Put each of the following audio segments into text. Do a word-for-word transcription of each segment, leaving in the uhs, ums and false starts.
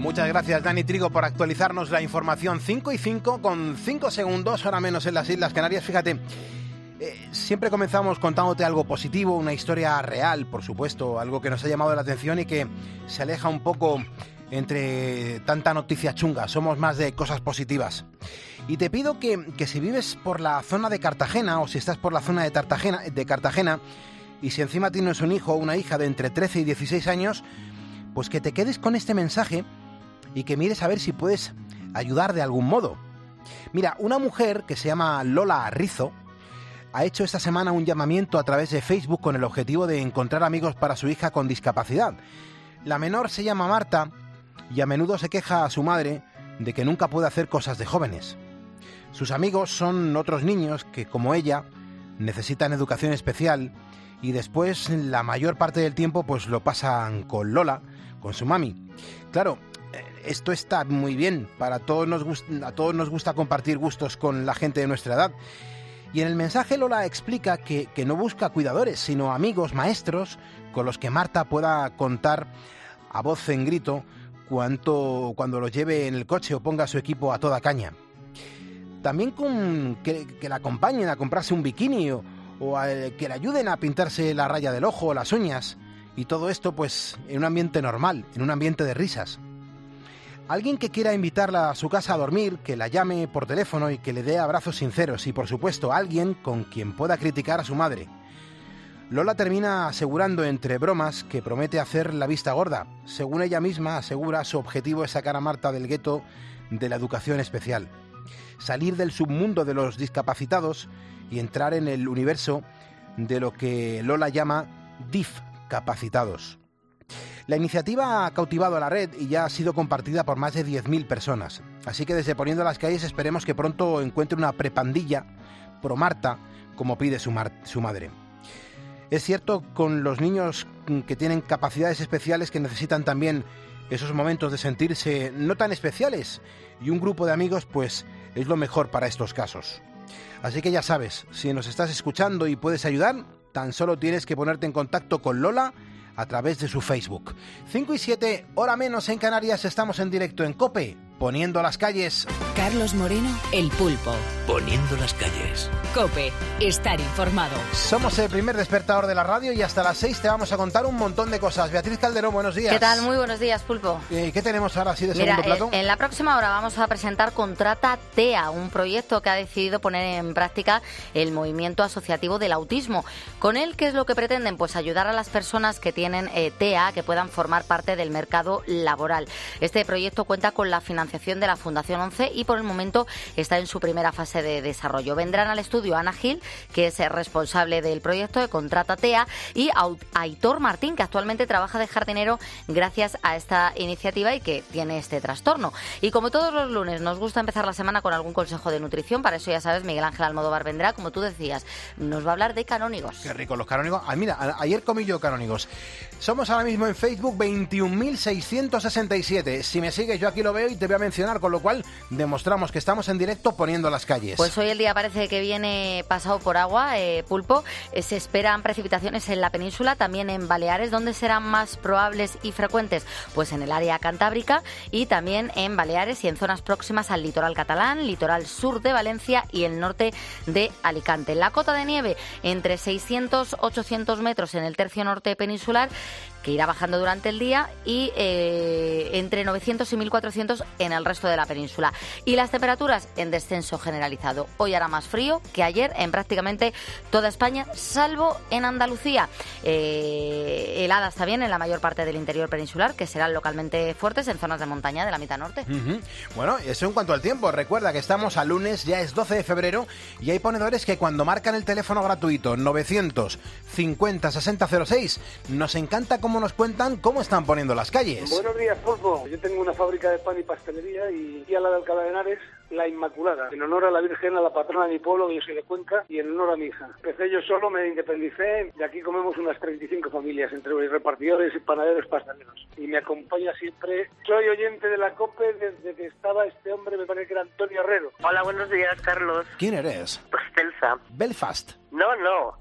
Muchas gracias, Dani Trigo, por actualizarnos la información. cinco y cinco con cinco segundos, ahora menos en las Islas Canarias. Fíjate, eh, siempre comenzamos contándote algo positivo, una historia real, por supuesto, algo que nos ha llamado la atención y que se aleja un poco entre tanta noticia chunga. Somos más de cosas positivas. Y te pido que, que si vives por la zona de Cartagena o si estás por la zona de Cartagena, de Cartagena y si encima tienes un hijo o una hija de entre trece y dieciséis años, pues que te quedes con este mensaje y que mires a ver si puedes ayudar de algún modo. Mira, una mujer que se llama Lola Rizo ha hecho esta semana un llamamiento a través de Facebook con el objetivo de encontrar amigos para su hija con discapacidad. La menor se llama Marta y a menudo se queja a su madre de que nunca puede hacer cosas de jóvenes. Sus amigos son otros niños que, como ella, necesitan educación especial y después la mayor parte del tiempo pues lo pasan con Lola, con su mami. Claro, esto está muy bien, para todos nos gust- a todos nos gusta compartir gustos con la gente de nuestra edad. Y en el mensaje Lola explica que, que no busca cuidadores, sino amigos, maestros, con los que Marta pueda contar a voz en grito cuanto, cuando los lleve en el coche o ponga su equipo a toda caña. También con que, que la acompañen a comprarse un bikini o, o a, que le ayuden a pintarse la raya del ojo o las uñas. Y todo esto pues en un ambiente normal, en un ambiente de risas. Alguien que quiera invitarla a su casa a dormir, que la llame por teléfono y que le dé abrazos sinceros. Y por supuesto alguien con quien pueda criticar a su madre. Lola termina asegurando entre bromas que promete hacer la vista gorda. Según ella misma asegura, su objetivo es sacar a Marta del gueto de la educación especial. Salir del submundo de los discapacitados y entrar en el universo de lo que Lola llama discapacitados. La iniciativa ha cautivado a la red y ya ha sido compartida por más de diez mil personas. Así que desde Poniendo las Calles esperemos que pronto encuentre una prepandilla pro Marta, como pide su, mar- su madre. Es cierto, con los niños que tienen capacidades especiales que necesitan también esos momentos de sentirse no tan especiales, y un grupo de amigos pues es lo mejor para estos casos. Así que ya sabes, si nos estás escuchando y puedes ayudar, tan solo tienes que ponerte en contacto con Lola a través de su Facebook. cinco y siete, hora menos en Canarias, estamos en directo en COPE, Poniendo las Calles. Carlos Moreno, El Pulpo. Poniendo las Calles. COPE, estar informado. Somos el primer despertador de la radio y hasta las seis te vamos a contar un montón de cosas. Beatriz Calderón, buenos días. ¿Qué tal? Muy buenos días, Pulpo. Eh, ¿Qué tenemos ahora así de Mira, segundo plato? En la próxima hora vamos a presentar Contrata TEA, un proyecto que ha decidido poner en práctica el movimiento asociativo del autismo. Con él, ¿qué es lo que pretenden? Pues ayudar a las personas que tienen eh, TEA que puedan formar parte del mercado laboral. Este proyecto cuenta con la financiación de la Fundación ONCE y por el momento está en su primera fase de desarrollo. Vendrán al estudio Ana Gil, que es responsable del proyecto de Contrata TEA, y Aitor Martín, que actualmente trabaja de jardinero gracias a esta iniciativa y que tiene este trastorno. Y como todos los lunes nos gusta empezar la semana con algún consejo de nutrición, para eso ya sabes, Miguel Ángel Almodóvar vendrá, como tú decías, nos va a hablar de canónigos. Qué rico, los canónigos. Ah, mira, a- ayer comí yo canónigos. Somos ahora mismo en Facebook veintiún mil seiscientos sesenta y siete. Si me sigues, yo aquí lo veo y te voy a mencionar, con lo cual demostramos que estamos en directo Poniendo las Calles. Pues hoy el día parece que viene pasado por agua, eh, Pulpo. Eh, se esperan precipitaciones en la península, también en Baleares, donde serán más probables y frecuentes, pues en el área cantábrica y también en Baleares y en zonas próximas al litoral catalán, litoral sur de Valencia y el norte de Alicante. La cota de nieve entre seiscientos a ochocientos metros en el tercio norte peninsular, que irá bajando durante el día, y eh, entre novecientos y mil cuatrocientos en el resto de la península. Y las temperaturas en descenso generalizado. Hoy hará más frío que ayer en prácticamente toda España, salvo en Andalucía. Eh, heladas también en la mayor parte del interior peninsular, que serán localmente fuertes en zonas de montaña de la mitad norte. Uh-huh. Bueno, eso en cuanto al tiempo. Recuerda que estamos a lunes, ya es doce de febrero, y hay ponedores que cuando marcan el teléfono gratuito novecientos cincuenta sesenta cero seis, nos encanta cómo nos cuentan cómo están poniendo las calles. Buenos días, Pulpo. Yo tengo una fábrica de pan y pastelería y aquí a la de Alcalá de Henares, La Inmaculada, en honor a la Virgen, a la patrona de mi pueblo, que yo soy de Cuenca, y en honor a mi hija. Empecé yo solo, me independicé, y aquí comemos unas treinta y cinco familias, entre repartidores y panaderos pasteleros. Y me acompaña siempre. Soy oyente de la COPE desde que estaba este hombre, me parece que era Antonio Herrero. Hola, buenos días, Carlos. ¿Quién eres? Pues Celsa. Belfast. No, no,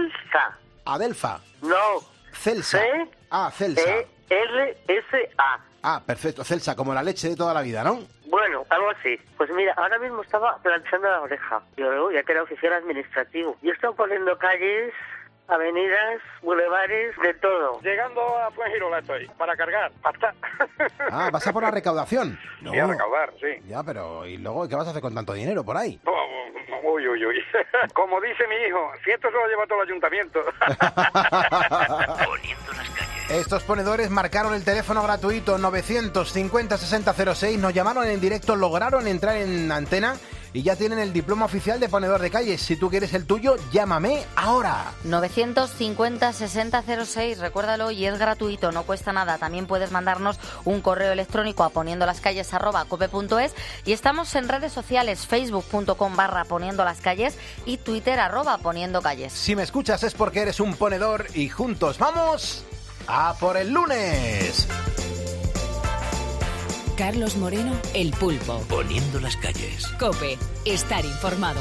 Celsa. Adelfa. No. Celsa. C Ah, Celsa. E L S A. Ah, perfecto, Celsa, como la leche de toda la vida, ¿no? Bueno, algo así. Pues mira, ahora mismo estaba planchando la oreja. Yo luego ya que era oficial administrativo. Yo estaba poniendo calles, avenidas, bulevares, de todo. Llegando a Fuengirola estoy, para cargar, pasta. Ah, ¿vas a por la recaudación? No. Sí, a recaudar, sí. Ya, pero ¿y luego qué vas a hacer con tanto dinero por ahí? Oh, uy, uy, uy. Como dice mi hijo, si esto se lo lleva todo el ayuntamiento. Poniendo las calles. Estos ponedores marcaron el teléfono gratuito novecientos cincuenta sesenta cero seis, nos llamaron en directo, lograron entrar en antena y ya tienen el diploma oficial de ponedor de calles. Si tú quieres el tuyo, llámame ahora. novecientos cincuenta sesenta cero seis, recuérdalo, y es gratuito, no cuesta nada. También puedes mandarnos un correo electrónico a poniendolascalles arroba cope punto es y estamos en redes sociales, facebook punto com barra poniendo las calles y twitter arroba poniendo calles. Si me escuchas es porque eres un ponedor y juntos vamos a por el lunes. Carlos Moreno, El Pulpo. Poniendo las calles. COPE, estar informado.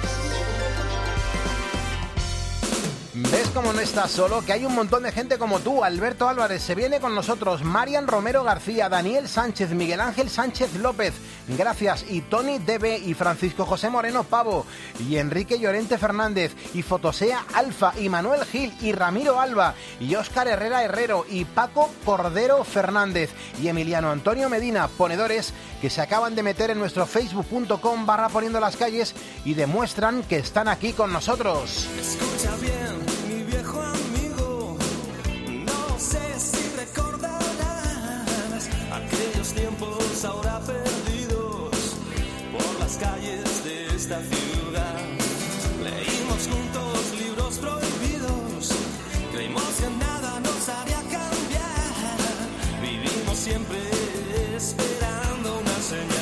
¿Ves cómo no estás solo? Que hay un montón de gente como tú. Alberto Álvarez se viene con nosotros, Marian Romero García, Daniel Sánchez, Miguel Ángel Sánchez López, gracias, y Tony D B, y Francisco José Moreno Pavo, y Enrique Llorente Fernández, y Fotosea Alfa, y Manuel Gil, y Ramiro Alba, y Óscar Herrera Herrero, y Paco Cordero Fernández, y Emiliano Antonio Medina, ponedores que se acaban de meter en nuestro facebook punto com barra poniendo las calles y demuestran que están aquí con nosotros. Escucha bien, mi viejo amigo, no sé si recordarás aquellos tiempos ahora perdidos por las calles de esta ciudad. Leímos juntos libros prohibidos, creímos que nada nos haría cambiar, vivimos siempre esperando una señal.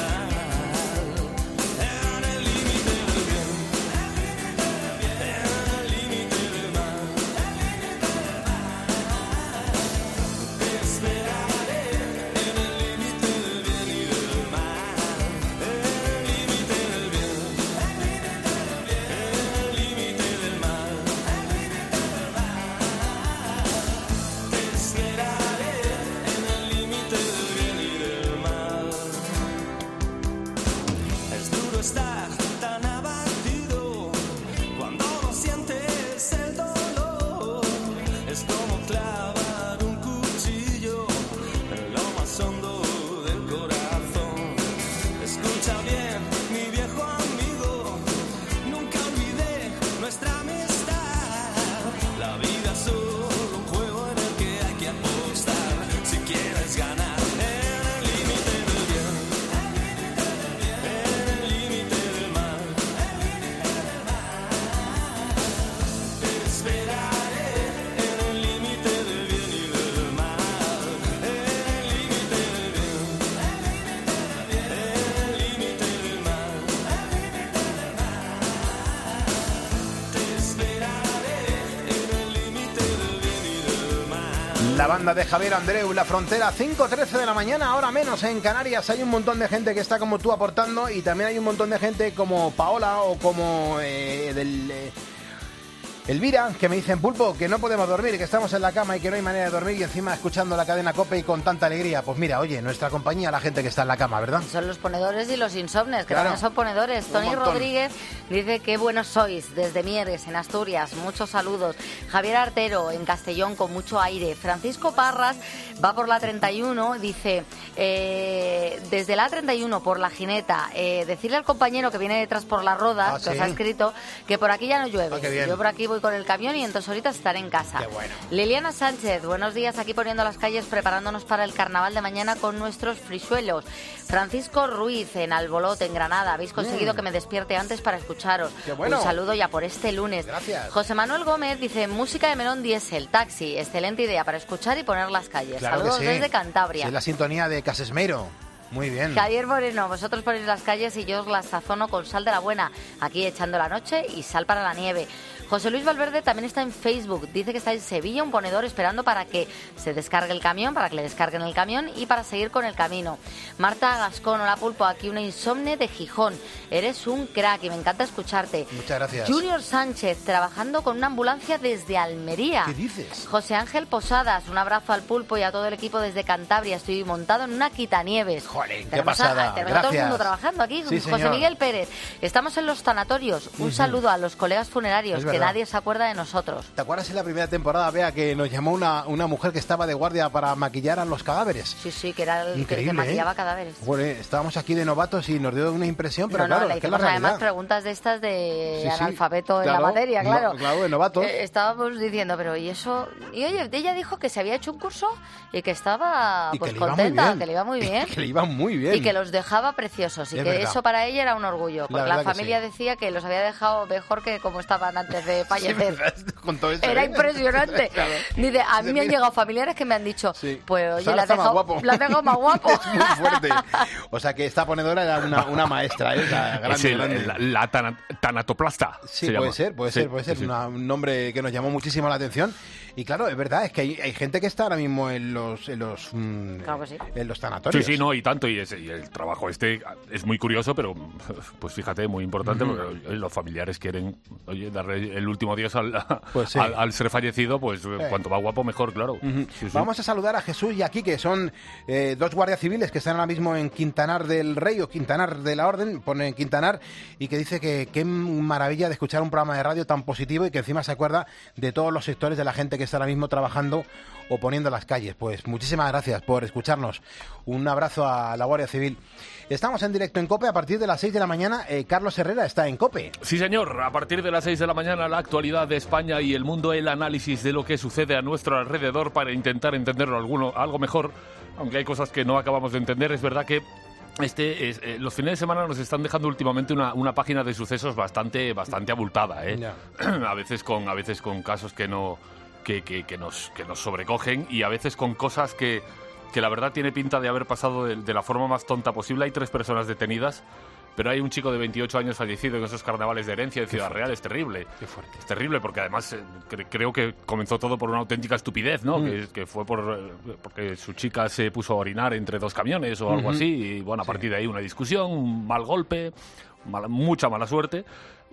La banda de Javier Andreu, La Frontera, cinco trece de la mañana, ahora menos en Canarias. Hay un montón de gente que está como tú aportando y también hay un montón de gente como Paola o como eh, del... Eh, Elvira, que me dicen, Pulpo, que no podemos dormir, que estamos en la cama y que no hay manera de dormir y encima escuchando la cadena COPE y con tanta alegría. Pues mira, oye, nuestra compañía, la gente que está en la cama, ¿verdad? Son los ponedores y los insomnes, que Claro. también son ponedores. Un Tony montón. Rodríguez dice que buenos sois, desde Mieres, en Asturias, muchos saludos. Javier Artero, en Castellón, con mucho aire. Francisco Parras va por la treinta y uno, dice, eh, desde la treinta y uno por la Gineta, eh, decirle al compañero que viene detrás por la roda, Ah, que os ¿sí? ha escrito, que por aquí ya no llueve. Ah, qué bien. Yo por aquí voy con el camión y en dos horitas estaré en casa. Qué bueno. Liliana Sánchez, buenos días, aquí poniendo las calles, preparándonos para el carnaval de mañana con nuestros frisuelos. Francisco Ruiz, en Albolote, en Granada, habéis conseguido Mm. que me despierte antes para escucharos. Qué bueno. Un saludo ya por este lunes. Gracias. José Manuel Gómez dice, música de Melón Diesel, taxi, excelente idea para escuchar y poner las calles. Claro que Saludos sí. desde Cantabria. Sí, es la sintonía de Casesmeiro. Muy bien. Javier Moreno, vosotros ponéis las calles y yo os las sazono con sal de la buena, aquí echando la noche y sal para la nieve. José Luis Valverde también está en Facebook. Dice que está en Sevilla, un ponedor, esperando para que se descargue el camión, para que le descarguen el camión y para seguir con el camino. Marta Gascón, hola Pulpo, aquí una insomne de Gijón. Eres un crack y me encanta escucharte. Muchas gracias. Junior Sánchez, trabajando con una ambulancia desde Almería. ¿Qué dices? José Ángel Posadas, un abrazo al Pulpo y a todo el equipo desde Cantabria. Estoy montado en una quitanieves. Joder, qué Tenemos pasada. A, tenemos a todo el Gracias. mundo trabajando aquí. Sí, José señor. Miguel Pérez. Estamos en los tanatorios. Un Ujú. saludo a los colegas funerarios, Es que verdad. nadie se acuerda de nosotros. ¿Te acuerdas en la primera temporada, Bea, que nos llamó una, una mujer que estaba de guardia para maquillar a los cadáveres? Sí, sí, que era el que- Increíble, que maquillaba ¿eh? cadáveres. Bueno, estábamos aquí de novatos y nos dio una impresión, pero no, no, claro, le es que es la hicimos además realidad. preguntas de estas de Sí, sí. analfabeto en Claro, la materia, no- claro. claro, de novatos. Eh, estábamos diciendo, pero ¿y eso? Y oye, ella dijo que se había hecho un curso y que estaba Y que pues le iba muy contenta, bien. que le iba muy bien. Que le iba muy bien. Y que los dejaba preciosos y Es que verdad. eso para ella era un orgullo, La porque la, verdad que familia sí. decía que los había dejado mejor que como estaban antes de fallecer. Con todo eso, Era ¿eh? impresionante. Claro. Dice, a mí Dice, me han mira. llegado familiares que me han dicho, Sí. pues oye, Ahora la has está más dejado, guapo. la has dejado más guapo. Es muy fuerte. O sea que esta ponedora era una, una maestra, ¿eh? O sea, grande, Es el- grande. la, la tana- tanatoplasta. Sí, se puede llama. ser, puede Sí, ser, puede ser. sí, sí. Una- un nombre que nos llamó muchísimo la atención. Y claro, es verdad, es que hay, hay gente que está ahora mismo en los en los, mm, Claro que sí. en los Sí, tanatorios. sí, no, y tanto, y, ese- y el trabajo este es muy curioso, pero pues fíjate, muy importante, Ujú. porque oye, los familiares quieren, oye, darle el último adiós al, Pues sí. al, al ser fallecido, pues cuanto más guapo, mejor, claro. Ujú. Sí, sí. Vamos a saludar a Jesús y a Quique, que son eh, dos guardias civiles que están ahora mismo en Quintanar del Rey o Quintanar de la Orden, pone Quintanar, y que dice que qué maravilla de escuchar un programa de radio tan positivo y que encima se acuerda de todos los sectores de la gente que está ahora mismo trabajando o poniendo las calles. Pues muchísimas gracias por escucharnos. Un abrazo a la Guardia Civil. Estamos en directo en COPE a partir de las seis de la mañana. Eh, Carlos Herrera está en COPE. Sí, señor. A partir de las seis de la mañana, la actualidad de España y el mundo, el análisis de lo que sucede a nuestro alrededor para intentar entenderlo alguno, algo mejor, aunque hay cosas que no acabamos de entender. Es verdad que este es, eh, los fines de semana nos están dejando últimamente una, una página de sucesos bastante, bastante abultada, ¿eh? Ya. A veces con, a veces con casos que no, que, que, que nos, que nos sobrecogen y a veces con cosas que, que la verdad tiene pinta de haber pasado de, de la forma más tonta posible. Hay tres personas detenidas, pero hay un chico de veintiocho años fallecido en esos carnavales de Herencia de Ciudad Real. Es terrible. Qué fuerte. Es terrible porque además eh, cre- creo que comenzó todo por una auténtica estupidez, ¿no? Mm. Que, que fue por eh, porque su chica se puso a orinar entre dos camiones o algo Ujú. así y bueno, a Sí. partir de ahí una discusión, un mal golpe, mala- mucha mala suerte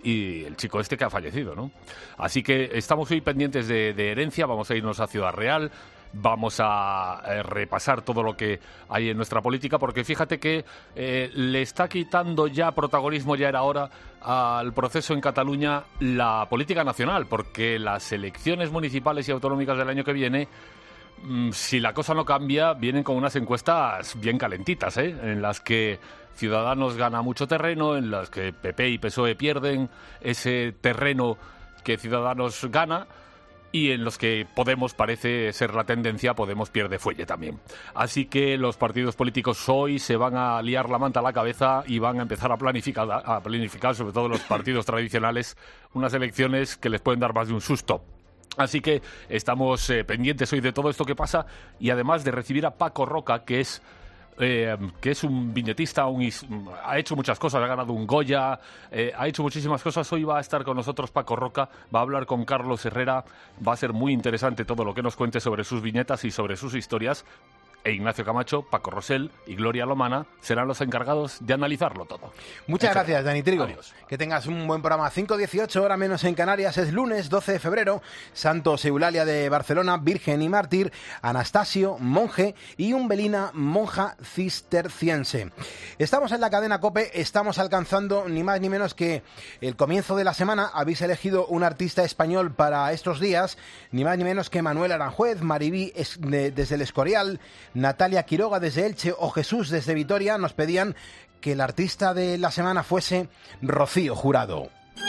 y el chico este que ha fallecido, ¿no? Así que estamos hoy pendientes de, de Herencia, vamos a irnos a Ciudad Real. Vamos a eh, repasar todo lo que hay en nuestra política, porque fíjate que eh, le está quitando ya protagonismo, ya era hora, al proceso en Cataluña la política nacional, porque las elecciones municipales y autonómicas del año que viene, mm, si la cosa no cambia, vienen con unas encuestas bien calentitas, ¿eh? En las que Ciudadanos gana mucho terreno, en las que P P y P S O E pierden ese terreno que Ciudadanos gana, y en los que Podemos parece ser la tendencia, Podemos pierde fuelle también. Así que los partidos políticos hoy se van a liar la manta a la cabeza y van a empezar a planificar, a planificar, sobre todo los partidos tradicionales, unas elecciones que les pueden dar más de un susto. Así que estamos eh, pendientes hoy de todo esto que pasa y además de recibir a Paco Roca, que es... Eh, que es un viñetista, un is- ha hecho muchas cosas, ha ganado un Goya, eh, ha hecho muchísimas cosas. Hoy va a estar con nosotros Paco Roca, va a hablar con Carlos Herrera, va a ser muy interesante todo lo que nos cuente sobre sus viñetas y sobre sus historias. E Ignacio Camacho, Paco Rosell y Gloria Lomana serán los encargados de analizarlo todo. Muchas Hecho. gracias, Dani Trigo. Adiós. Que tengas un buen programa. cinco dieciocho, hora menos en Canarias. Es lunes doce de febrero. Santos Eulalia de Barcelona, virgen y mártir. Anastasio, monje. Y Umbelina, monja cisterciense. Estamos en la cadena COPE. Estamos alcanzando ni más ni menos que el comienzo de la semana. Habéis elegido un artista español para estos días. Ni más ni menos que Manuel Aranjuez, Maribí es- de- desde el Escorial, Natalia Quiroga desde Elche o Jesús desde Vitoria. Nos pedían que el artista de la semana fuese Rocío Jurado.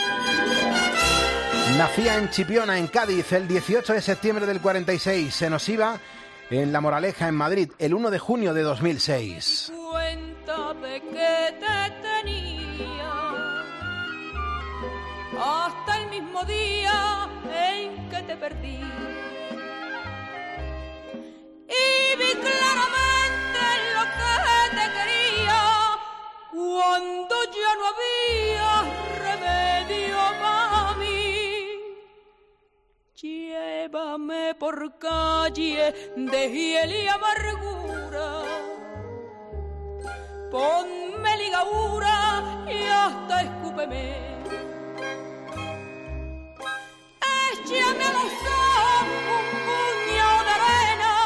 Nacía en Chipiona, en Cádiz, el dieciocho de septiembre del cuarenta y seis. Se nos iba en La Moraleja, en Madrid, el uno de junio de dos mil seis. Cuenta de que te tenía hasta el mismo día en que te perdí. Y vi claramente lo que te quería cuando ya no había remedio para mí. por calle de hiel y amargura. Ponme ligadura y hasta escúpeme. Échame a los ojos un puñado de arena,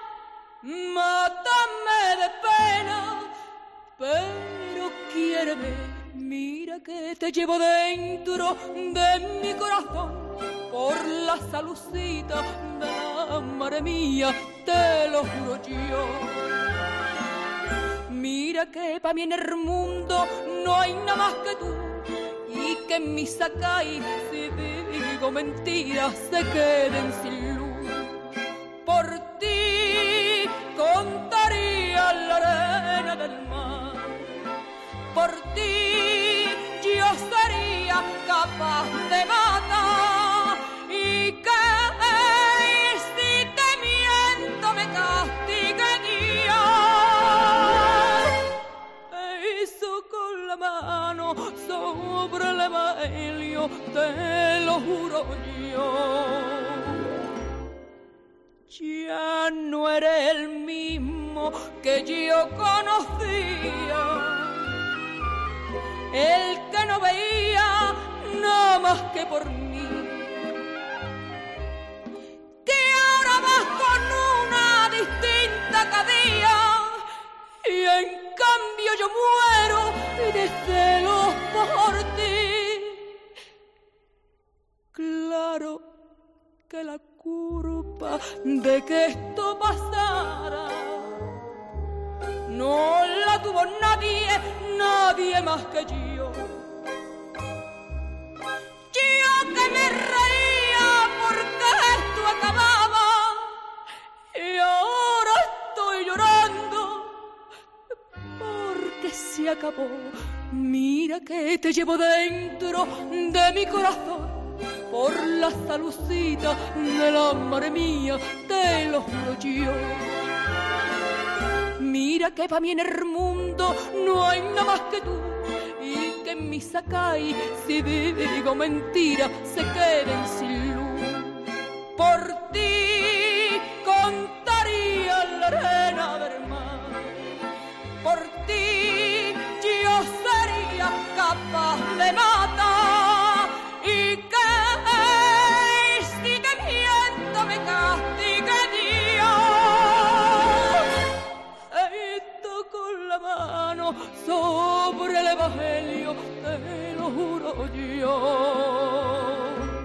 mátame de pena, pero quiéreme. Mira que te llevo dentro de mi corazón, por la salucita de la madre mía, te lo juro yo. Mira que pa' mí en el mundo no hay nada más que tú, y que en mi sacay, si digo mentiras, se queden sin luz. Por ti contaría la arena del mar, por ti yo sería capaz de matar, y que si te miento me castigue Dios. Eso con la mano sobre el evangelio, te lo juro yo. Ya no eres el mismo que yo conocía, el que no veía nada más que por mí, que ahora vas con una distinta cada día, y en cambio yo muero de celos por ti. Claro que la culpa de que esto pasara no la tuvo nadie, nadie más que yo. Yo que me reía porque esto acababa, y ahora estoy llorando porque se acabó. Mira que te llevo dentro de mi corazón, por la salucita de la madre mía, te lo juro yo. Mira que pa' mí en el mundo no hay nada más que tú, y que en mi sacay, si digo mentira, se queden sin luz. Por ti contaría la arena del mar, por ti yo sería capaz de matar, y que si te miento me castigue Dios. Esto con la mano sobre el evangelio, te lo juro yo.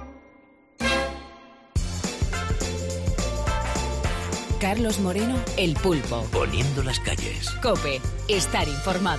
Carlos Moreno, El Pulpo. Poniendo las calles. COPE. Estar informado.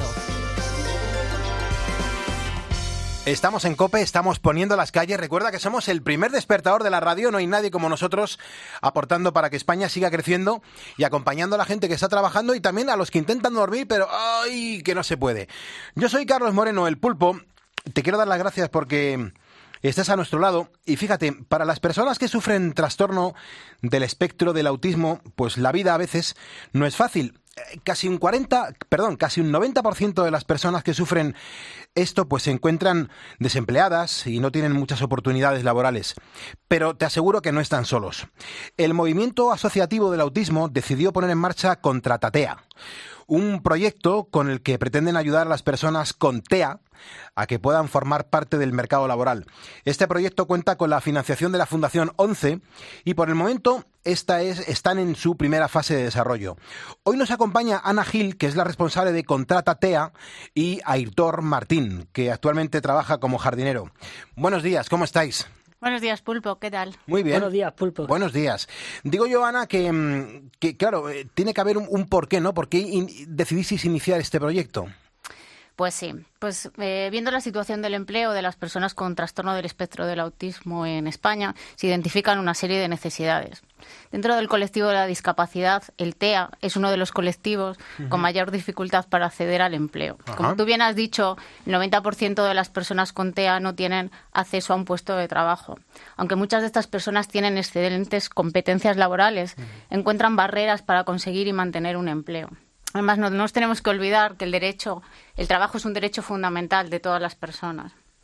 Estamos en COPE, estamos poniendo las calles. Recuerda que somos el primer despertador de la radio. No hay nadie como nosotros aportando para que España siga creciendo y acompañando a la gente que está trabajando y también a los que intentan dormir, pero ¡ay! Que no se puede. Yo soy Carlos Moreno, El Pulpo. Te quiero dar las gracias porque estás a nuestro lado. Y fíjate, para las personas que sufren trastorno del espectro del autismo, pues la vida a veces no es fácil. Casi un cuarenta, perdón, casi un noventa por ciento de las personas que sufren esto pues se encuentran desempleadas y no tienen muchas oportunidades laborales. Pero te aseguro que no están solos. El Movimiento Asociativo del Autismo decidió poner en marcha Contratatea, un proyecto con el que pretenden ayudar a las personas con T E A a que puedan formar parte del mercado laboral. Este proyecto cuenta con la financiación de la Fundación ONCE y por el momento esta es, están en su primera fase de desarrollo. Hoy nos acompaña Ana Gil, que es la responsable de Contratatea, y Aitor Martín, que actualmente trabaja como jardinero. Buenos días, ¿cómo estáis? Buenos días, Pulpo, ¿qué tal? Muy bien. Buenos días, Pulpo. Buenos días. Digo yo, Ana, que, que claro, tiene que haber un, un porqué, ¿no? ¿Por qué in, decidisteis iniciar este proyecto? Pues sí, pues eh, viendo la situación del empleo de las personas con trastorno del espectro del autismo en España, se identifican una serie de necesidades. Dentro del colectivo de la discapacidad, el T E A es uno de los colectivos uh-huh. con mayor dificultad para acceder al empleo. Ajá. Como tú bien has dicho, el noventa por ciento de las personas con T E A no tienen acceso a un puesto de trabajo. Aunque muchas de estas personas tienen excelentes competencias laborales, uh-huh. encuentran barreras para conseguir y mantener un empleo. Además, no nos tenemos que olvidar que el derecho, el trabajo es un derecho fundamental de todas las personas.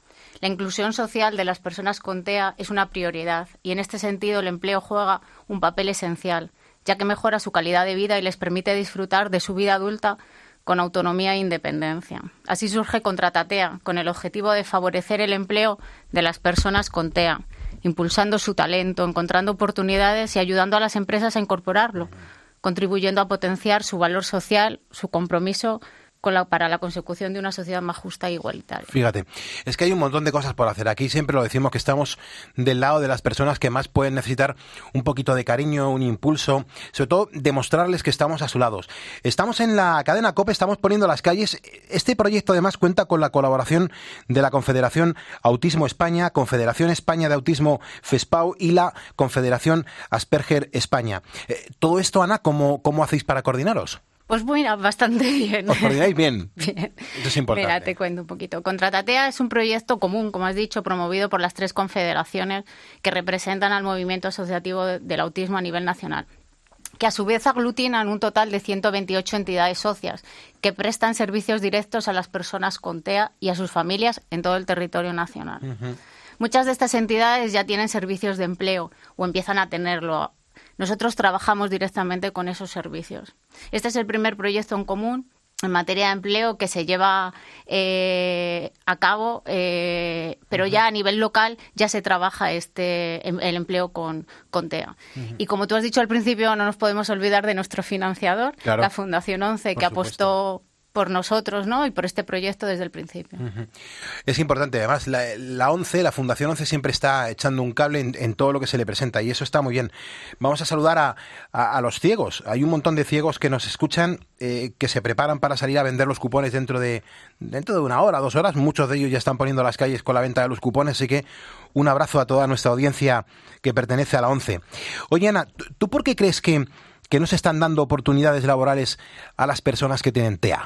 La inclusión social de las personas con T E A es una prioridad y en este sentido el empleo juega un papel esencial, ya que mejora su calidad de vida y les permite disfrutar de su vida adulta con autonomía e independencia. Así surge Contratatea, con el objetivo de favorecer el empleo de las personas con T E A, impulsando su talento, encontrando oportunidades y ayudando a las empresas a incorporarlo, contribuyendo a potenciar su valor social, su compromiso con la, para la consecución de una sociedad más justa e igualitaria. Fíjate, es que hay un montón de cosas por hacer. Aquí siempre lo decimos que estamos del lado de las personas que más pueden necesitar un poquito de cariño, un impulso, sobre todo demostrarles que estamos a su lado. Estamos en la cadena COPE, estamos poniendo las calles. Este proyecto además cuenta con la colaboración de la Confederación Autismo España, Confederación España de Autismo FESPAU y la Confederación Asperger España. Eh, todo esto, Ana, ¿cómo, cómo hacéis para coordinaros? Pues mira, bastante bien. ¿Os coordináis bien? Bien. Eso es importante. Mira, te cuento un poquito. Contratatea es un proyecto común, como has dicho, promovido por las tres confederaciones que representan al movimiento asociativo del autismo a nivel nacional, que a su vez aglutinan un total de ciento veintiocho entidades socias que prestan servicios directos a las personas con T E A y a sus familias en todo el territorio nacional. Uh-huh. Muchas de estas entidades ya tienen servicios de empleo o empiezan a tenerlo. Nosotros trabajamos directamente con esos servicios. Este es el primer proyecto en común en materia de empleo que se lleva eh, a cabo, eh, pero ya a nivel local ya se trabaja este el empleo con, con T E A. Uh-huh. Y como tú has dicho al principio, no nos podemos olvidar de nuestro financiador, claro, la Fundación ONCE, que apostó por nosotros, ¿no? Y por este proyecto desde el principio. Uh-huh. Es importante, además, la, la ONCE, la Fundación ONCE siempre está echando un cable en, en todo lo que se le presenta y eso está muy bien. Vamos a saludar a, a, a los ciegos. Hay un montón de ciegos que nos escuchan, eh, que se preparan para salir a vender los cupones dentro de, dentro de una hora, dos horas. Muchos de ellos ya están poniendo las calles con la venta de los cupones, así que un abrazo a toda nuestra audiencia que pertenece a la ONCE. Oye, Ana, ¿tú por qué crees que, que no se están dando oportunidades laborales a las personas que tienen T E A?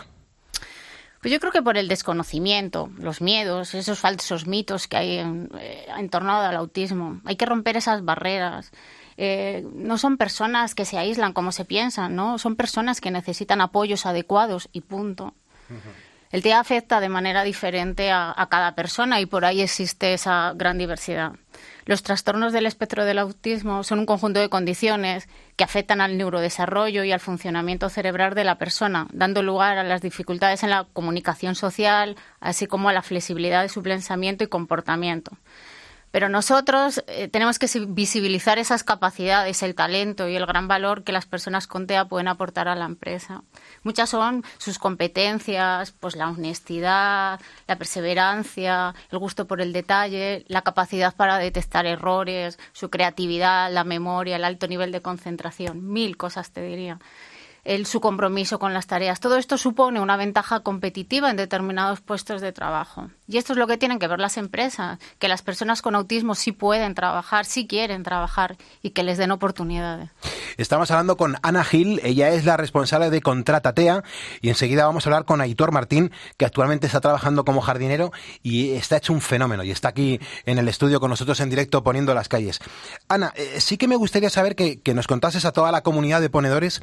Pues yo creo que por el desconocimiento, los miedos, esos falsos mitos que hay en, eh, en torno al autismo. Hay que romper esas barreras. Eh, no son personas que se aíslan como se piensan, ¿no? Son personas que necesitan apoyos adecuados y punto. Uh-huh. El T E A afecta de manera diferente a, a cada persona y por ahí existe esa gran diversidad. Los trastornos del espectro del autismo son un conjunto de condiciones que afectan al neurodesarrollo y al funcionamiento cerebral de la persona, dando lugar a las dificultades en la comunicación social, así como a la flexibilidad de su pensamiento y comportamiento. Pero nosotros eh, tenemos que visibilizar esas capacidades, el talento y el gran valor que las personas con T E A pueden aportar a la empresa. Muchas son sus competencias, pues la honestidad, la perseverancia, el gusto por el detalle, la capacidad para detectar errores, su creatividad, la memoria, el alto nivel de concentración, mil cosas te diría. El, su compromiso con las tareas. Todo esto supone una ventaja competitiva en determinados puestos de trabajo. Y esto es lo que tienen que ver las empresas, que las personas con autismo sí pueden trabajar, sí quieren trabajar y que les den oportunidades. Estamos hablando con Ana Gil, ella es la responsable de Contratatea y enseguida vamos a hablar con Aitor Martín, que actualmente está trabajando como jardinero y está hecho un fenómeno y está aquí en el estudio con nosotros en directo poniendo las calles. Ana, eh, sí que me gustaría saber que, que nos contases a toda la comunidad de ponedores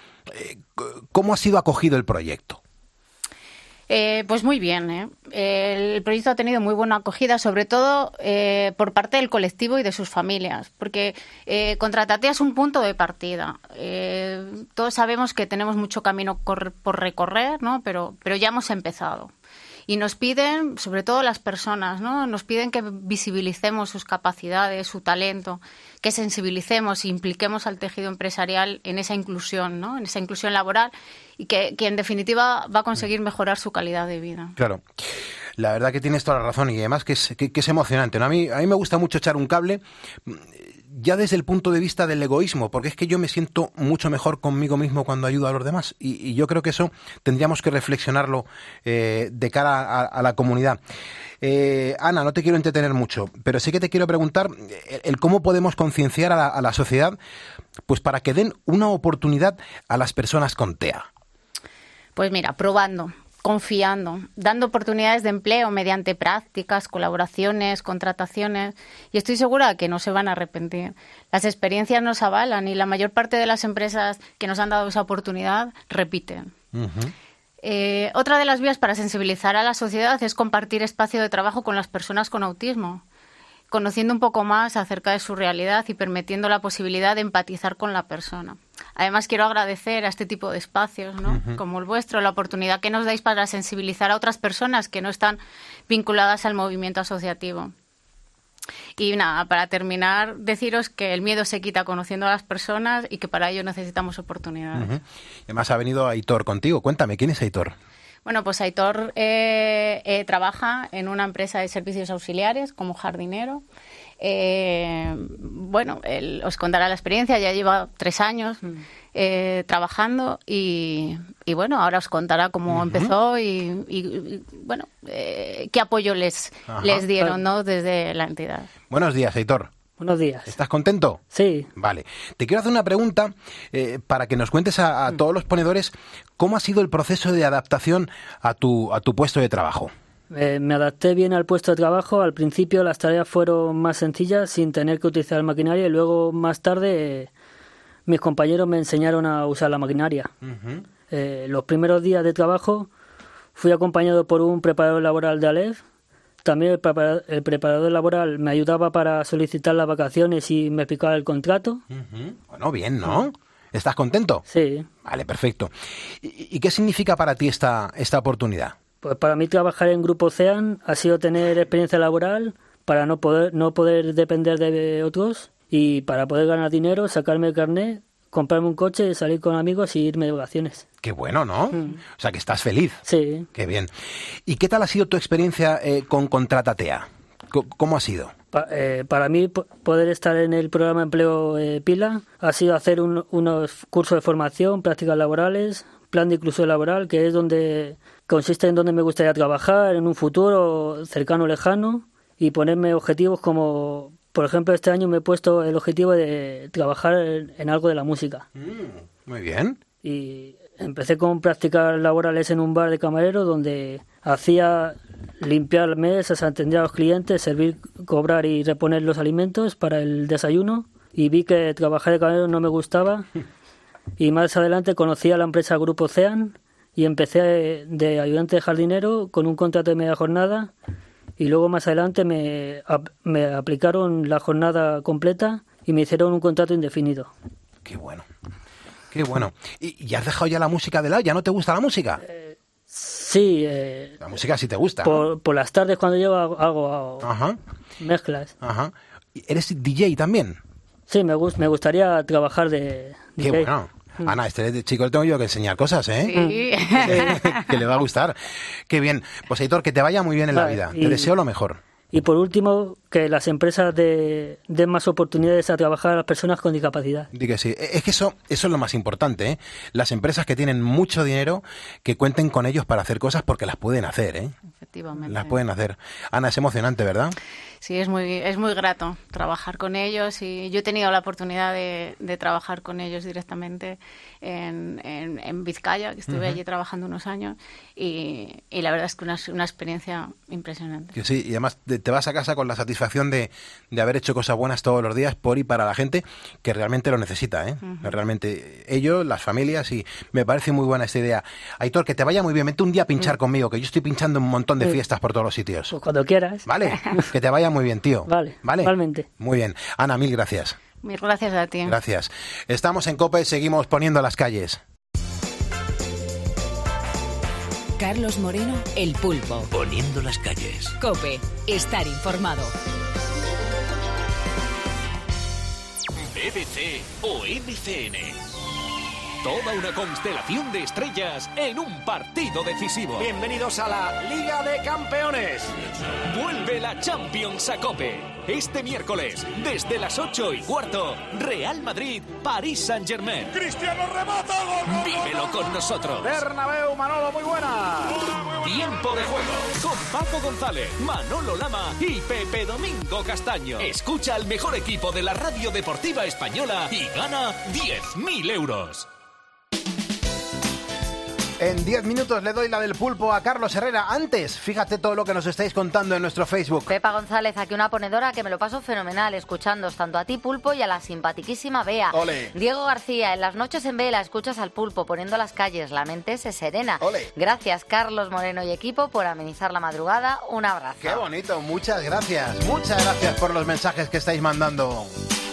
¿cómo ha sido acogido el proyecto? Eh, pues muy bien. ¿eh? El proyecto ha tenido muy buena acogida, sobre todo eh, por parte del colectivo y de sus familias, porque eh, Contratatea es un punto de partida. Eh, todos sabemos que tenemos mucho camino por recorrer, ¿no? pero, pero ya hemos empezado. Y nos piden, sobre todo las personas, ¿no? Nos piden que visibilicemos sus capacidades, su talento, que sensibilicemos e impliquemos al tejido empresarial en esa inclusión, ¿no? En esa inclusión laboral y que, que en definitiva va a conseguir mejorar su calidad de vida. Claro. La verdad que tienes toda la razón y además que es, que, que es emocionante, ¿no? A mí, a mí me gusta mucho echar un cable ya desde el punto de vista del egoísmo, porque es que yo me siento mucho mejor conmigo mismo cuando ayudo a los demás y, y yo creo que eso tendríamos que reflexionarlo eh, de cara a, a la comunidad. Eh, Ana, no te quiero entretener mucho, pero sí que te quiero preguntar el, el cómo podemos concienciar a la, a la sociedad pues para que den una oportunidad a las personas con T E A. Pues mira, probando, confiando, dando oportunidades de empleo mediante prácticas, colaboraciones, contrataciones, y estoy segura de que no se van a arrepentir. Las experiencias nos avalan y la mayor parte de las empresas que nos han dado esa oportunidad repiten. Uh-huh. Eh, otra de las vías para sensibilizar a la sociedad es compartir espacio de trabajo con las personas con autismo, conociendo un poco más acerca de su realidad y permitiendo la posibilidad de empatizar con la persona. Además, quiero agradecer a este tipo de espacios, ¿no? Uh-huh. Como el vuestro, la oportunidad que nos dais para sensibilizar a otras personas que no están vinculadas al movimiento asociativo. Y nada, para terminar, deciros que el miedo se quita conociendo a las personas y que para ello necesitamos oportunidades. Uh-huh. Además ha venido Aitor contigo. Cuéntame, ¿quién es Aitor? Bueno, pues Aitor eh, eh, trabaja en una empresa de servicios auxiliares como jardinero. Eh, bueno, él os contará la experiencia, ya lleva tres años eh, trabajando y, y bueno, ahora os contará cómo uh-huh. empezó y, y, y bueno, eh, qué apoyo les, les dieron, ¿no?, desde la entidad. Buenos días, Aitor. Buenos días. ¿Estás contento? Sí. Vale. Te quiero hacer una pregunta eh, para que nos cuentes a, a todos los ponedores cómo ha sido el proceso de adaptación a tu, a tu puesto de trabajo. Eh, me adapté bien al puesto de trabajo. Al principio las tareas fueron más sencillas sin tener que utilizar maquinaria y luego más tarde eh, mis compañeros me enseñaron a usar la maquinaria. Uh-huh. Eh, los primeros días de trabajo fui acompañado por un preparador laboral de Aleph. También el preparador, el preparador laboral me ayudaba para solicitar las vacaciones y me explicaba el contrato. Uh-huh. Bueno, bien, ¿no? ¿Estás contento? Sí. Vale, perfecto. ¿Y, y qué significa para ti esta, esta oportunidad? Pues para mí trabajar en Grupo Ocean ha sido tener experiencia laboral para no poder no poder depender de otros y para poder ganar dinero, sacarme el carnet, comprarme un coche, salir con amigos y irme de vacaciones. Qué bueno, ¿no? Mm. O sea, que estás feliz. Sí. Qué bien. ¿Y qué tal ha sido tu experiencia eh, con Contratatea? ¿Cómo ha sido? Pa, eh, para mí, p- poder estar en el programa de empleo eh, Pila ha sido hacer un, unos cursos de formación, prácticas laborales, plan de inclusión laboral, que es donde consiste en donde me gustaría trabajar en un futuro cercano o lejano y ponerme objetivos como, por ejemplo, este año me he puesto el objetivo de trabajar en, en algo de la música. Mm, muy bien. Y empecé con prácticas laborales en un bar de camarero donde hacía limpiar mesas, atender a los clientes, servir, cobrar y reponer los alimentos para el desayuno y vi que trabajar de camarero no me gustaba y más adelante conocí a la empresa Grupo Ocean y empecé de ayudante de jardinero con un contrato de media jornada y luego más adelante me, me aplicaron la jornada completa y me hicieron un contrato indefinido. Qué bueno, qué bueno. ¿Y, y has dejado ya la música de lado? ¿Ya no te gusta la música? Eh, sí. Eh, la música sí te gusta. Por, ¿no? por las tardes cuando llego hago, hago, hago Ajá. mezclas. Ajá. ¿Eres D J también? Sí, me, gust, me gustaría trabajar de D J. Qué bueno. Ana, este chico le tengo yo que enseñar cosas, ¿eh? Sí. Que le va a gustar. Qué bien. Pues, Aitor, que te vaya muy bien en vale, la vida. Y, te deseo lo mejor. Y por último, que las empresas de, den más oportunidades a trabajar a las personas con discapacidad. Di que sí. Es que eso, eso es lo más importante, ¿eh? Las empresas que tienen mucho dinero, que cuenten con ellos para hacer cosas porque las pueden hacer, ¿eh? Efectivamente. Las pueden hacer. Ana, es emocionante, ¿verdad? Sí, es muy, es muy grato trabajar con ellos y yo he tenido la oportunidad de, de trabajar con ellos directamente en, en, en Vizcaya, que estuve uh-huh. allí trabajando unos años y, y la verdad es que una, una experiencia impresionante. Que sí, y además te, te vas a casa con la satisfacción de, de haber hecho cosas buenas todos los días por y para la gente que realmente lo necesita, ¿eh? Uh-huh. Realmente ellos, las familias, y me parece muy buena esta idea. Aitor, que te vaya muy bien, vente un día a pinchar uh-huh. conmigo, que yo estoy pinchando un montón de fiestas por todos los sitios. Pues cuando quieras. Vale, que te vaya muy bien, tío. Vale, ¿Vale? Igualmente. Muy bien. Ana, mil gracias. Mil gracias a ti. Gracias. Estamos en COPE, seguimos poniendo las calles. Carlos Moreno, El Pulpo. Poniendo las calles. COPE, estar informado. B B C o M C N. Toda una constelación de estrellas en un partido decisivo. Bienvenidos a la Liga de Campeones. Vuelve la Champions a COPE. Este miércoles, desde las ocho y cuarto, Real Madrid, París Saint-Germain. ¡Cristiano remata! ¡Gol! Vívelo con nosotros. Bernabéu, Manolo, muy buena. Tiempo de juego con Paco González, Manolo Lama y Pepe Domingo Castaño. Escucha al mejor equipo de la radio deportiva española y gana diez mil euros. En diez minutos le doy la del pulpo a Carlos Herrera. Antes, fíjate todo lo que nos estáis contando en nuestro Facebook. Pepa González, aquí una ponedora que me lo paso fenomenal escuchándoos tanto a ti, Pulpo, y a la simpatiquísima Bea. Ole. Diego García, en las noches en vela escuchas al Pulpo poniendo las calles, la mente se serena. Ole. Gracias, Carlos Moreno y equipo, por amenizar la madrugada. Un abrazo. Qué bonito, muchas gracias. Muchas gracias por los mensajes que estáis mandando.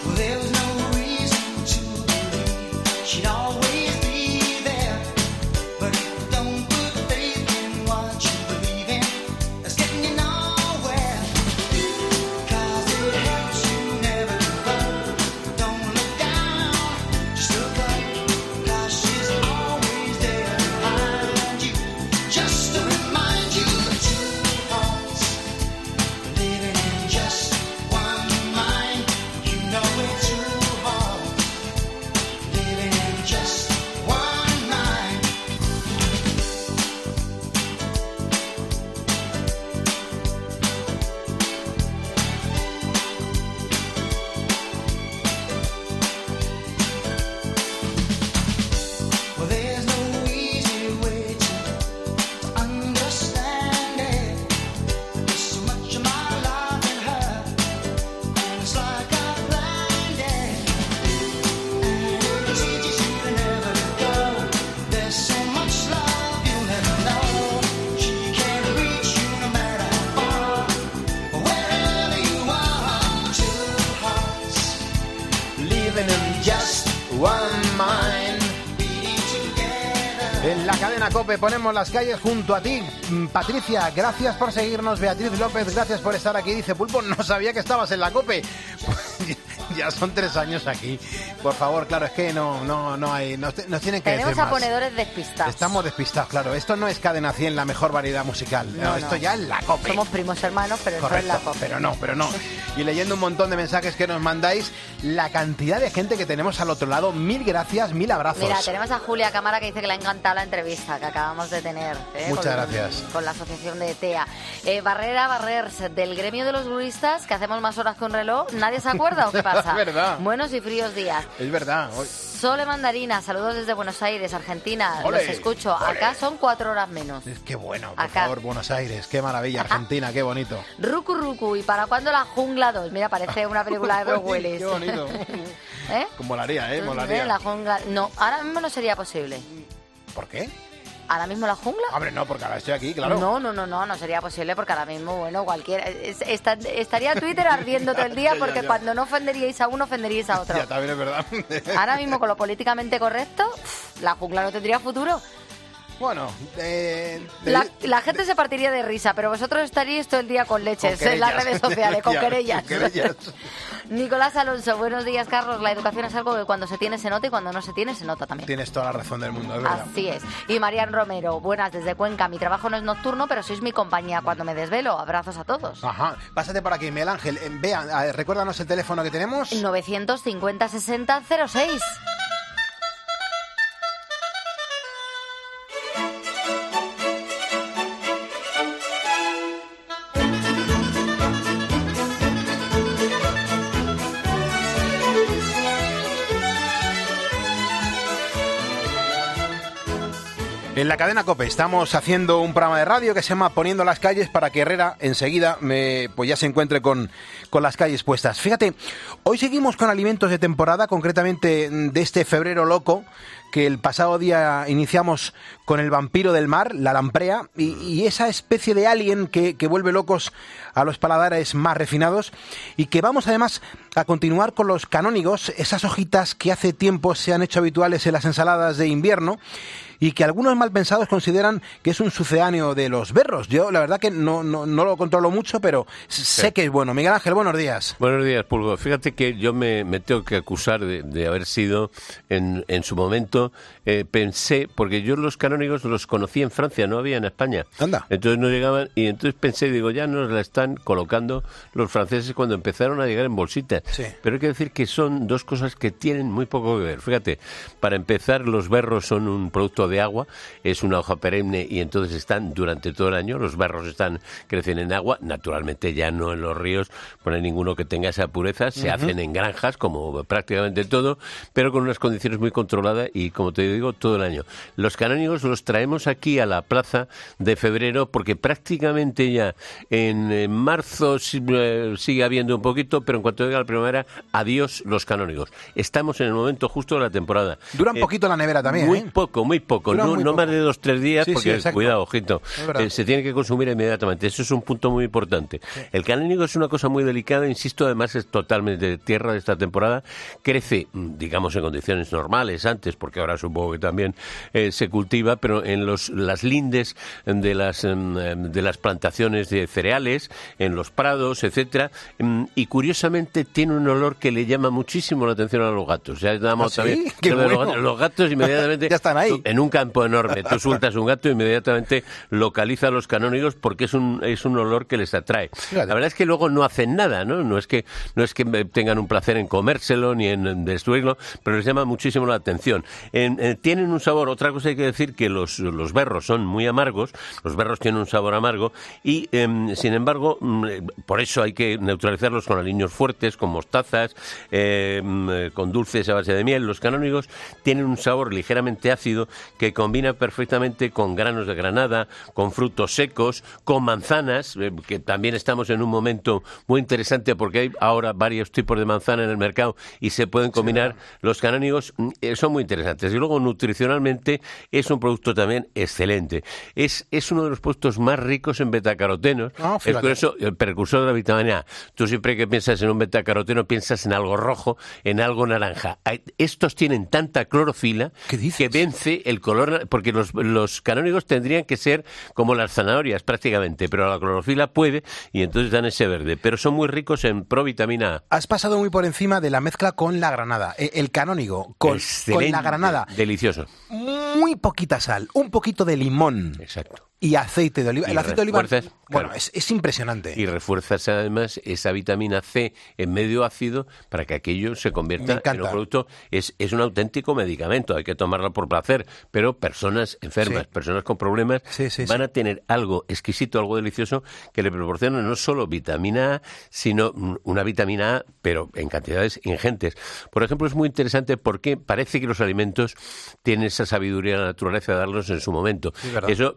En la cadena COPE ponemos las calles junto a ti. Patricia, gracias por seguirnos. Beatriz López, gracias por estar aquí. Dice Pulpo, no sabía que estabas en la COPE. Ya son tres años aquí. Por favor, claro, es que no, no, no hay, nos, nos tienen que Tenemos decir a más. ponedores despistados. Estamos despistados, claro. Esto no es Cadena cien, la mejor variedad musical. No, No, esto no. ya es la COPE. Somos primos hermanos, pero Correcto, eso es la COPE. pero no, pero no. Y leyendo un montón de mensajes que nos mandáis, la cantidad de gente que tenemos al otro lado, mil gracias, mil abrazos. Mira, tenemos a Julia Cámara que dice que le ha encantado la entrevista que acabamos de tener. ¿eh? Muchas con, gracias. Con la asociación de T E A. Eh, Barrera Barrers, del gremio de los guristas, que hacemos más horas que un reloj, ¿nadie se acuerda o qué pasa? Es verdad. Buenos y fríos días. Es verdad. Hoy- Sole Mandarina, saludos desde Buenos Aires, Argentina. Ole, Los escucho. ole. Acá son cuatro horas menos. Qué bueno, por Acá. favor, Buenos Aires, qué maravilla, Argentina, qué bonito. Ruku Ruku, ¿y para cuándo la Jungla dos? Mira, parece una película de Bruce Willis. Qué bonito. ¿Eh? Molaría, ¿eh? Molaría. La Jungla... No, ahora mismo no sería posible. ¿Por qué? ¿Ahora mismo la Jungla? Hombre, no, porque ahora estoy aquí, claro. No, no, no, no, no sería posible porque ahora mismo, bueno, cualquiera... es- está- estaría Twitter ardiendo todo el día Ya, porque ya. cuando no ofenderíais a uno, ofenderíais a otro. Ya, también es verdad. Ahora mismo, con lo políticamente correcto, pff, la Jungla no tendría futuro. Bueno, eh, La, la gente se partiría de risa, pero vosotros estaríais todo el día con leches Con en las querellas. redes sociales, con Ya, querellas. con querellas. Nicolás Alonso, buenos días, Carlos. La educación es algo que cuando se tiene se nota y cuando no se tiene se nota también. Tienes toda la razón del mundo, es verdad. Así es. Y Marian Romero, buenas desde Cuenca. Mi trabajo no es nocturno, pero sois mi compañía cuando me desvelo. Abrazos a todos. Ajá, pásate por aquí, Miguel Ángel. Eh, Vea, eh, recuérdanos el teléfono que tenemos. novecientos cincuenta sesenta cero seis. En la cadena COPE estamos haciendo un programa de radio que se llama Poniendo las calles para que Herrera enseguida me, pues ya se encuentre con, con las calles puestas. Fíjate, hoy seguimos con alimentos de temporada, concretamente de este febrero loco, que el pasado día iniciamos con el vampiro del mar, la lamprea, y, y esa especie de alien que, que vuelve locos a los paladares más refinados, y que vamos además a continuar con los canónigos, esas hojitas que hace tiempo se han hecho habituales en las ensaladas de invierno, y que algunos malpensados consideran que es un sucedáneo de los berros. Yo la verdad que no, no, no lo controlo mucho, pero sé Sí. que es bueno. Miguel Ángel, buenos días. Buenos días, Pulgo. Fíjate que yo me, me tengo que acusar de, de haber sido, en, en su momento, eh, pensé, porque yo los canónigos los conocí en Francia, no había en España. Anda. Entonces no llegaban, y entonces pensé, digo, ya nos la están colocando los franceses cuando empezaron a llegar en bolsitas. Sí. Pero hay que decir que son dos cosas que tienen muy poco que ver. Fíjate, para empezar, los berros son un producto de agua, es una hoja perenne y entonces están durante todo el año, los berros están, crecen en agua, naturalmente ya no en los ríos, no hay ninguno que tenga esa pureza, se Ujú. hacen en granjas como prácticamente todo, pero con unas condiciones muy controladas y y, como te digo, todo el año. Los canónigos los traemos aquí a la plaza de febrero porque prácticamente ya en, en marzo eh, sigue habiendo un poquito, pero en cuanto llega la primavera, adiós los canónigos. Estamos en el momento justo de la temporada. Dura un eh, poquito la nevera también, Muy ¿eh? poco, muy poco. Dura No, muy no poco. más de dos, tres días, Sí, sí, porque, exacto. cuidado, ojito, Es verdad. eh, se tiene que consumir inmediatamente. Eso es un punto muy importante. Sí. El canónigo es una cosa muy delicada, insisto, además es totalmente de tierra de esta temporada. Crece, digamos, en condiciones normales antes, porque ahora supongo que también eh, se cultiva, pero en los, las lindes de las, de las plantaciones de cereales, en los prados, etcétera, y curiosamente tiene un olor que le llama muchísimo la atención a los gatos. Ya damos ¿Ah, sí? también ¡Qué los, bueno! gatos, los gatos inmediatamente Ya están ahí. tú, en un campo enorme. Tú sueltas un gato e inmediatamente localiza a los canónigos porque es un es un olor que les atrae. Fíjate. La verdad es que luego no hacen nada, ¿no? No es que no es que tengan un placer en comérselo ni en, en destruirlo, pero les llama muchísimo la atención. En, en, tienen un sabor. Otra cosa hay que decir que los los berros son muy amargos. Los berros tienen un sabor amargo y eh, sin embargo por eso hay que neutralizarlos con aliños fuertes, con mostazas, eh, con dulces a base de miel. Los canónigos tienen un sabor ligeramente ácido que combina perfectamente con granos de granada, con frutos secos, con manzanas, eh, que también estamos en un momento muy interesante porque hay ahora varios tipos de manzana en el mercado y se pueden combinar. Sí, los canónigos eh, son muy interesantes y luego nutricionalmente es un producto también excelente. Es, es uno de los productos más ricos en betacarotenos. Oh, es por eso el precursor de la vitamina A. Tú siempre que piensas en un betacaroteno piensas en algo rojo, en algo naranja. Estos tienen tanta clorofila que vence el color, porque los, los canónigos tendrían que ser como las zanahorias prácticamente, pero la clorofila puede y entonces dan ese verde, pero son muy ricos en provitamina A. Has pasado muy por encima de la mezcla con la granada, el canónigo con, con la granada. Delicioso. Muy poquita sal, un poquito de limón. Exacto. Y aceite de oliva. Y el aceite de oliva, claro, bueno, es, es impresionante. Y refuerzas además esa vitamina C en medio ácido para que aquello se convierta en un producto. Es, es un auténtico medicamento, hay que tomarlo por placer, pero personas enfermas, sí. personas con problemas, sí, sí, van sí. a tener algo exquisito, algo delicioso que le proporciona no solo vitamina A, sino una vitamina A, pero en cantidades ingentes. Por ejemplo, es muy interesante porque parece que los alimentos tienen esa sabiduría de la naturaleza de darlos en su momento. Sí, eso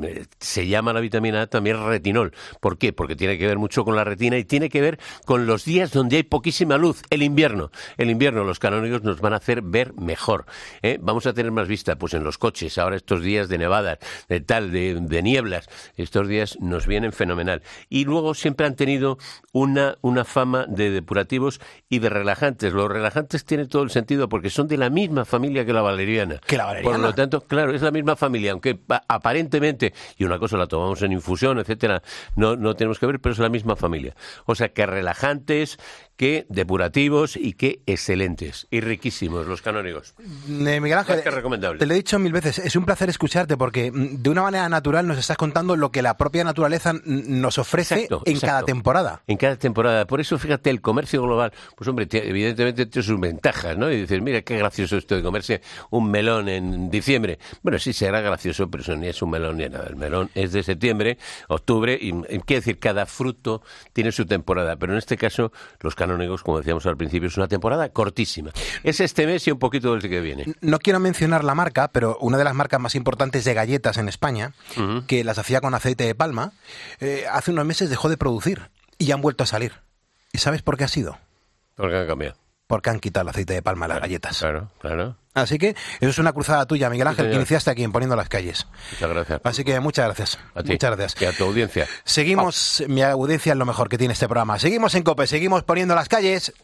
se llama la vitamina A también retinol. ¿Por qué? Porque tiene que ver mucho con la retina y tiene que ver con los días donde hay poquísima luz, el invierno. El invierno, los canónigos nos van a hacer ver mejor. ¿eh? Vamos a tener más vista, pues en los coches, ahora estos días de nevadas, de tal, de, de nieblas, estos días nos vienen fenomenal. Y luego siempre han tenido una, una fama de depurativos y de relajantes. Los relajantes tienen todo el sentido porque son de la misma familia que la valeriana. Que la valeriana. Por lo tanto, claro, es la misma familia, aunque aparentemente, y una cosa la tomamos en infusión, etcétera, no, no tenemos que ver, pero es la misma familia. O sea, que relajantes, que depurativos y que excelentes y riquísimos los canónigos. Eh, Miguel Ángel, que recomendable. Te lo he dicho mil veces, es un placer escucharte porque de una manera natural nos estás contando lo que la propia naturaleza nos ofrece exacto, en exacto. cada temporada. En cada temporada. Por eso, fíjate, el comercio global, pues hombre, t- evidentemente tiene sus ventajas, ¿no? Y dices, mira, qué gracioso esto de comerse un melón en diciembre. Bueno, sí será gracioso, pero eso ni es un melón ni nada. El melón es de septiembre, octubre, y, y quiere decir, cada fruto tiene su temporada, pero en este caso, los canónigos, como decíamos al principio, es una temporada cortísima. Es este mes y un poquito del que viene. No quiero mencionar la marca, pero una de las marcas más importantes de galletas en España, uh-huh. que las hacía con aceite de palma, eh, hace unos meses dejó de producir y han vuelto a salir. ¿Y sabes por qué ha sido? Porque han cambiado. Porque han quitado el aceite de palma a las galletas. Claro, claro. Así que eso es una cruzada tuya, Miguel Ángel, sí, que iniciaste aquí en Poniendo las Calles. Muchas gracias. Así que muchas gracias. A ti. Muchas gracias. Y a tu audiencia. Seguimos, oh. mi audiencia es lo mejor que tiene este programa. Seguimos en COPE, seguimos Poniendo las Calles.